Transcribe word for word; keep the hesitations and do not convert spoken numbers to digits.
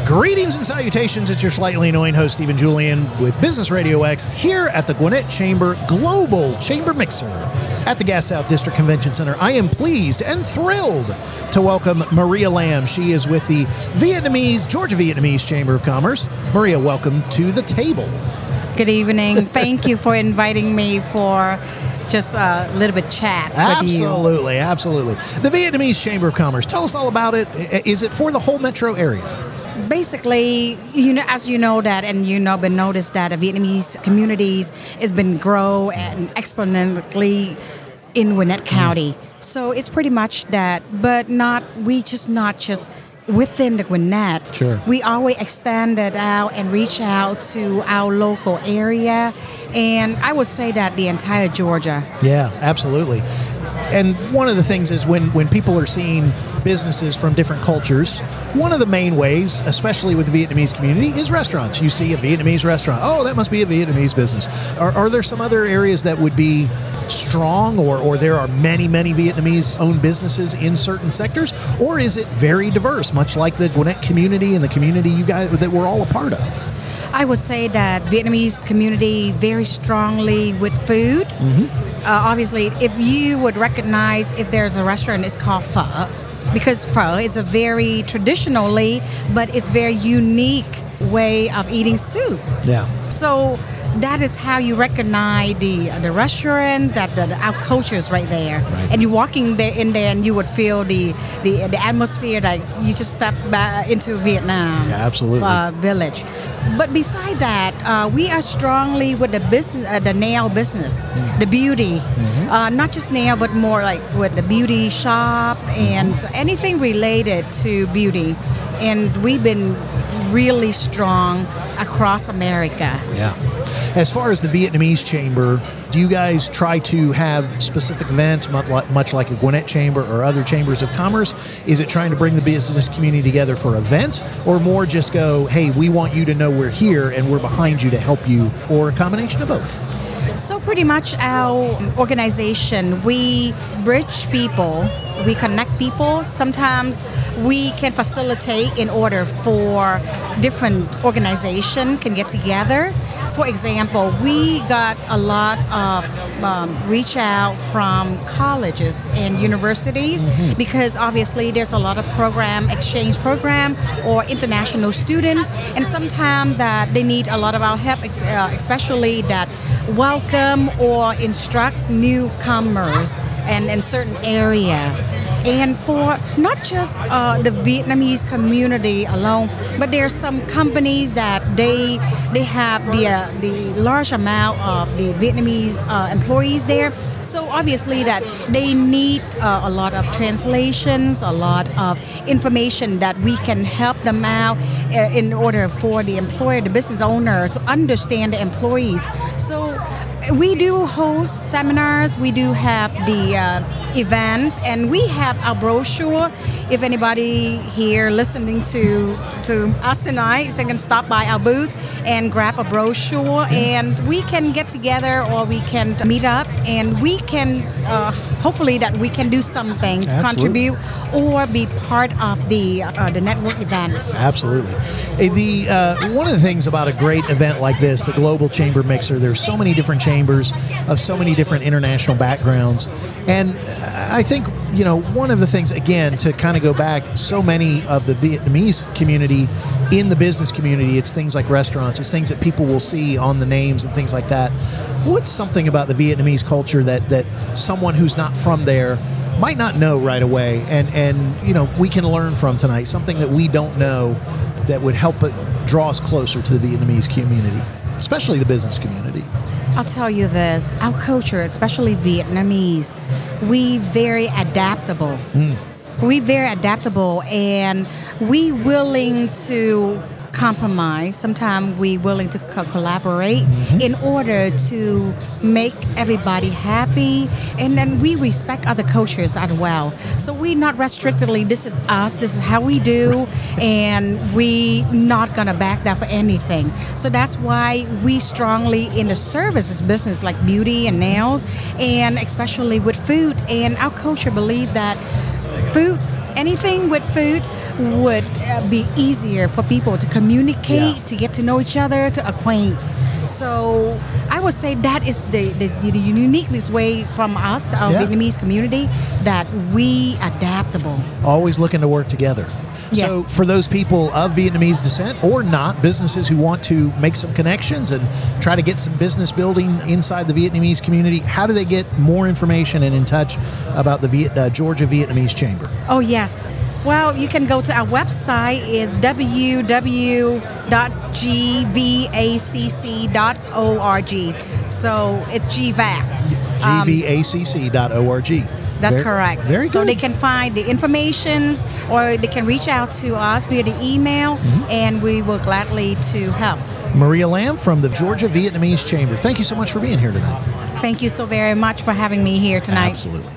Greetings and salutations. It's your slightly annoying host, Stephen Julian, with Business Radio X here at the Gwinnett Chamber Global Chamber Mixer at the Gas South District Convention Center. I am pleased and thrilled to welcome Maria Lam. She is with the Vietnamese, Georgia Vietnamese Chamber of Commerce. Maria, welcome to the table. Good evening. Thank you for inviting me for just a little bit chat with you. Absolutely, absolutely. The Vietnamese Chamber of Commerce. Tell us all about it. Is it for the whole metro area? Basically, you know, as you know that, and you know, been noticed that the Vietnamese communities has been grow and exponentially in Gwinnett County. Mm. So it's pretty much that, but not we just not just within the Gwinnett. Sure. We always extend it out and reach out to our local area, and I would say that the entire Georgia. Yeah, absolutely. And one of the things is when, when people are seeing businesses from different cultures, one of the main ways, especially with the Vietnamese community, is restaurants. You see a Vietnamese restaurant. Oh, that must be a Vietnamese business. Are, are there some other areas that would be strong, or, or there are many, many Vietnamese-owned businesses in certain sectors? Or is it very diverse, much like the Gwinnett community and the community you guys that we're all a part of? I would say that Vietnamese community very strongly with food. Mm-hmm. Uh, obviously, if you would recognize if there's a restaurant, it's called Pho, because Pho is a very traditionally, but it's very unique way of eating soup. Yeah. So that is how you recognize the the restaurant, that the, the, our culture is right there. Right. And you're walking there in there, and you would feel the the, the atmosphere that you just step back into Vietnam. Yeah, absolutely. Uh, village. But beside that, uh, we are strongly with the business, uh, the nail business, mm. the beauty. Mm-hmm. Uh, not just nail, but more like with the beauty shop and mm-hmm. anything related to beauty. And we've been really strong across America. Yeah. As far as the Vietnamese Chamber, do you guys try to have specific events, much like a Gwinnett Chamber or other chambers of commerce? Is it trying to bring the business community together for events, or more just go, hey, we want you to know we're here and we're behind you to help you, or a combination of both? So pretty much our organization, we bridge people, we connect people. Sometimes we can facilitate in order for different organizations can get together. For example, we got a lot of um, reach out from colleges and universities mm-hmm. because obviously there's a lot of program, exchange program or international students, and sometimes that they need a lot of our help, especially that welcome or instruct newcomers and in certain areas. And for not just uh, the Vietnamese community alone, but there are some companies that they they have the uh, the large amount of the Vietnamese uh, employees there. So obviously that they need uh, a lot of translations, a lot of information that we can help them out uh, in order for the employer, the business owner, to understand the employees. So we do host seminars, we do have the uh, events, and we have our brochure. If anybody here listening to to us tonight, they can stop by our booth and grab a brochure, and we can get together or we can meet up, and we can uh, hopefully that we can do something to Absolutely. contribute or be part of the uh, the network event. Absolutely. Hey, the uh, one of the things about a great event like this, the Global Chamber Mixer, there's so many different chambers of so many different international backgrounds, and I think, you know, one of the things, again, to kind of go back, so many of the Vietnamese community in the business community, it's things like restaurants, it's things that people will see on the names and things like that. What's something about the Vietnamese culture that, that someone who's not from there might not know right away, and, and, you know, we can learn from tonight, something that we don't know that would help it draw us closer to the Vietnamese community, especially the business community? I'll tell you this, our culture, especially Vietnamese, we very adaptable. Mm. We very adaptable, and we willing to compromise. Sometimes we willing to co- collaborate mm-hmm. in order to make everybody happy, and then we respect other cultures as well. So we not restrictedly, this is us, this is how we do, and we not gonna back down for anything. So that's why we strongly in the services business like beauty and nails, and especially with food, and our culture believe that food anything with food would uh, be easier for people to communicate, Yeah. to get to know each other, to acquaint. So I would say that is the, the, the uniqueness way from us, our Yeah. Vietnamese community, that we adaptable. Always looking to work together. Yes. So for those people of Vietnamese descent or not, businesses who want to make some connections and try to get some business building inside the Vietnamese community, how do they get more information and in touch about the Viet, uh, Georgia Vietnamese Chamber? Oh, yes. Well, you can go to our website is w w w dot g v a c c dot org. So it's G V A C. G V A C C dot org. That's Very- correct. Very so good. they can find the informations, or they can reach out to us via the email, Mm-hmm. and we will gladly to help. Maria Lam from the Georgia Vietnamese Chamber. Thank you so much for being here tonight. Thank you so very much for having me here tonight. Absolutely.